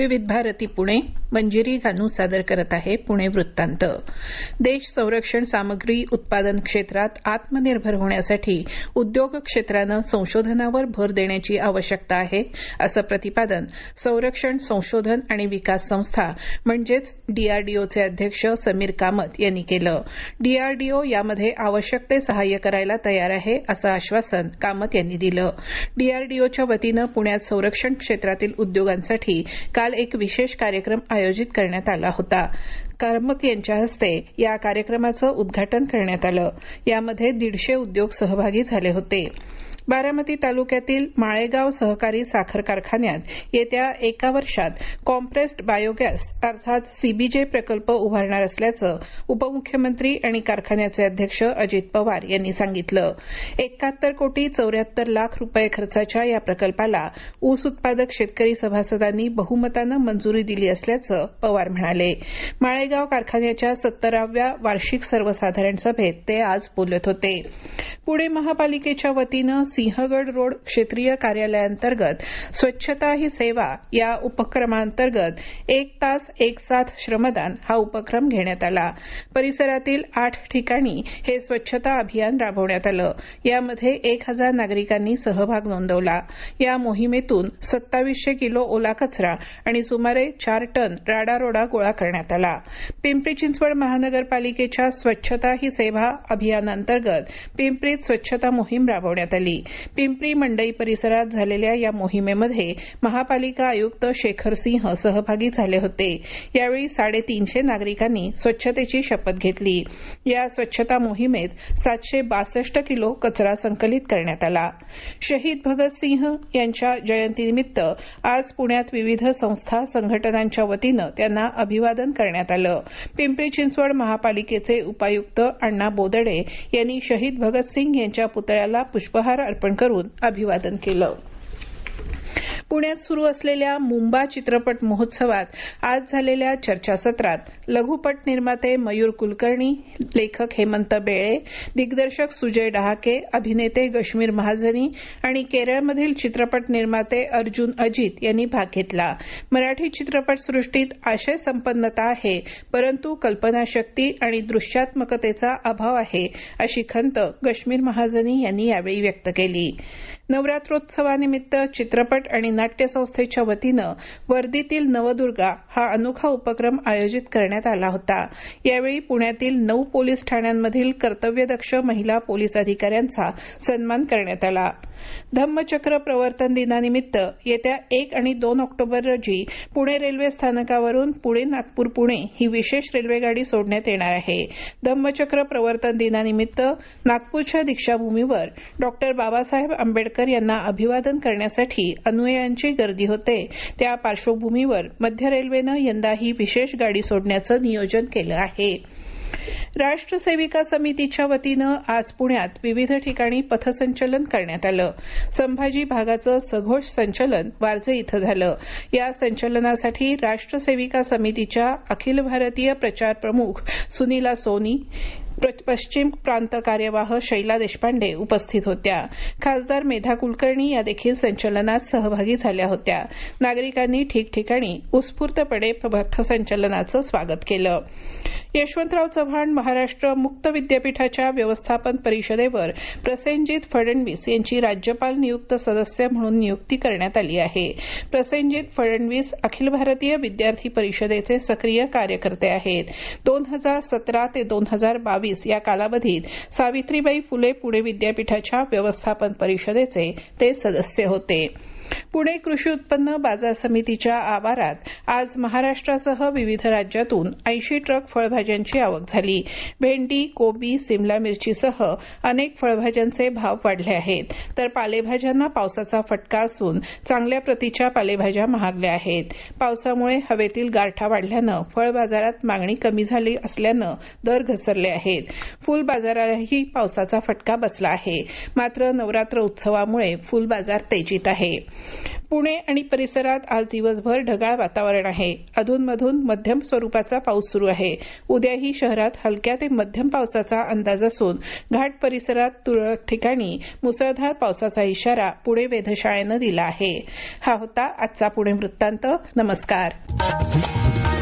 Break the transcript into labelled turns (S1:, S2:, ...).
S1: विविध भारती पुणे मंजिरी गानू सादर करत आहे पुणे वृत्तांत. देश संरक्षण सामग्री उत्पादन क्षेत्रात आत्मनिर्भर होण्यासाठी उद्योग क्षेत्रानं संशोधनावर भर देण्याची आवश्यकता आहे असं प्रतिपादन संरक्षण संशोधन आणि विकास संस्था म्हणजेच डीआरडीओचे अध्यक्ष समीर कामत यांनी केलं. डीआरडीओ यामध्ये आवश्यक ते सहाय्य करायला तयार आहे असं आश्वासन कामत यांनी दिलं. डीआरडीओच्या वतीनं पुण्यात संरक्षण क्षेत्रातील उद्योगांसाठी काल एक विशेष कार्यक्रम आयोजित करण्यात आला होता. कामत यांच्या हस्ते या कार्यक्रमाचं उद्घाटन करण्यात आलं. यामध्ये 150 उद्योग सहभागी झाले होते. बारामती तालुक्यातील माळेगाव सहकारी साखर कारखान्यात येत्या 1 वर्षात कॉम्प्रेस्ड बायोगॅस अर्थात सीबीजे प्रकल्प उभारणार असल्याचं उपमुख्यमंत्री आणि कारखान्याचे अध्यक्ष अजित पवार यांनी सांगितलं. 71 कोटी 74 लाख रुपये खर्चाच्या या प्रकल्पाला ऊस उत्पादक शेतकरी सभासदांनी बहुमतानं मंजुरी दिली असल्याचं पवार म्हणाले. माळेगाव कारखान्याच्या 70व्या वार्षिक सर्वसाधारण सभेत ते आज बोलत होते. पुणे महापालिकेच्या वतीनं सिंहगड रोड क्षेत्रीय कार्यालयाअंतर्गत स्वच्छता ही सेवा या उपक्रमाअंतर्गत 1 तास 1 साथ श्रमदान हा उपक्रम घेण्यात आला. परिसरातील 8 ठिकाणी हे स्वच्छता अभियान राबवण्यात आलं. यामध्ये 1000 नागरिकांनी सहभाग नोंदवला. या मोहिमेतून 2700 किलो ओला कचरा आणि सुमारे 4 टन राडारोडा गोळा करण्यात आला. पिंपरी चिंचवड महानगरपालिकेच्या स्वच्छता ही सेवा अभियानाअंतर्गत पिंपरीत स्वच्छता मोहीम राबवण्यात आली. पिंपरी मंडई परिसरात झालेल्या या मोहिमेमध्ये महापालिका आयुक्त शेखर सिंह सहभागी झाले होते. यावेळी 350 नागरिकांनी स्वच्छतेची शपथ घेतली. या स्वच्छता मोहिमेत 762 किलो कचरा संकलित करण्यात आला. शहीद भगतसिंह यांच्या जयंतीनिमित्त आज पुण्यात विविध संस्था संघटनांच्या वतीनं त्यांना अभिवादन करण्यात आलं. पिंपरी चिंचवड महापालिकेचे उपायुक्त अण्णा बोदडे यांनी शहीद भगतसिंग यांच्या पुतळ्याला पुष्पहार अर्पण करून अभिवादन केलं. पुण्यात सुरू असलेल्या मुंबा चित्रपट महोत्सवात आज झालेल्या चर्चासत्रात लघुपट निर्माते मयूर कुलकर्णी, लेखक हेमंत बेळे, दिग्दर्शक सुजय डहाके, अभिनेते गश्मीर महाजनी आणि केरळमधील चित्रपट निर्माते अर्जुन अजित यांनी भाग घेतला. मराठी चित्रपटसृष्टीत आशय संपन्नता आहे, परंतु कल्पनाशक्ती आणि दृश्यात्मकतेचा अभाव आहे अशी खंत गश्मीर महाजनी यांनी यावेळी व्यक्त केली. नवरात्रोत्सवानिमित्त चित्रपट आणि नाट्य संस्थेच्या वतीनं वर्धीतील नवदुर्गा हा अनोखा उपक्रम आयोजित करण्यात आला होता. यावेळी पुण्यातील 9 पोलीस ठाण्यांमधील कर्तव्यदक्ष महिला पोलीस अधिकाऱ्यांचा सन्मान करण्यात आला. धम्मचक्र प्रवर्तन दिनानिमित्त येत्या 1 आणि 2 ऑक्टोबर रोजी पुणे रेल्वे स्थानकावरून पुणे नागपूर पुणे ही विशेष रेल्वेगाडी सोडण्यात येणार आहे. धम्मचक्र प्रवर्तन दिनानिमित्त नागपूरच्या दीक्षाभूमीवर डॉ. बाबासाहेब आंबेडकर यांना अभिवादन करण्यासाठी अनुयायांची गर्दी होते. त्या पार्श्वभूमीवर मध्य रेल्वेनं यंदा ही विशेष गाडी सोडण्याचं नियोजन केलं आहे. राष्ट्र सेविका समितीच्या वतीनं आज पुण्यात विविध ठिकाणी पथसंचलन करण्यात आलं. संभाजी भागाचं सघोष संचलन वारजे इथं झालं. या संचलनासाठी राष्ट्र सेविका समितीच्या अखिल भारतीय प्रचार प्रमुख सुनीला सोनी, पश्चिम प्रांत कार्यवाह शैला देशपांडे उपस्थित होत्या. खासदार मेधा कुलकर्णी या देखील संचलनात सहभागी झाल्या होत्या. नागरिकांनी ठिकठिकाणी उत्स्फूर्तपणे पथसंचलनाचं स्वागत केलं. यशवंतराव चव्हाण महाराष्ट्र मुक्त विद्यापीठाच्या व्यवस्थापन परिषदेवर प्रसेनजित फडणवीस यांची राज्यपाल नियुक्त सदस्य म्हणून नियुक्ती करण्यात आली आहे. प्रसेनजित फडणवीस अखिल भारतीय विद्यार्थी परिषदेचे सक्रिय कार्यकर्ते आहेत. 2017 ते 2022 या कालावधीत सावित्रीबाई फुले पुणे विद्यापीठाच्या व्यवस्थापन परिषदेचे ते सदस्य होते. पुणे कृषी उत्पन्न बाजार समितीच्या आवारात आज महाराष्ट्रासह विविध राज्यातून 80 ट्रक फळभाज्यांची आवक झाली. भेंडी, कोबी, सिमला मिरचीसह अनेक फळभाज्यांचे भाव वाढले आहेत. तर पालेभाज्यांना पावसाचा फटका असून चांगल्या प्रतीच्या पालेभाज्या महागल्या आहेत. पावसामुळे हवेतील गारठा वाढल्यानं फळ बाजारात मागणी कमी झाली असल्यानं दर घसरले आहेत. फुल बाजारालाही पावसाचा फटका बसला आहे. मात्र नवरात्र उत्सवामुळे फुल बाजार तेजीत आहे. पुणे आणि परिसरात आज दिवसभर ढगाळ वातावरण आहे. अधूनमधून मध्यम स्वरूपाचा पाऊस सुरू आहे. उद्याही शहरात हलक्या ते मध्यम पावसाचा अंदाज असून घाट परिसरात तुरळक ठिकाणी मुसळधार पावसाचा इशारा पुणे वेधशाळेनं दिला आहे. हा होता आजचा पुणे वृत्तांत. नमस्कार.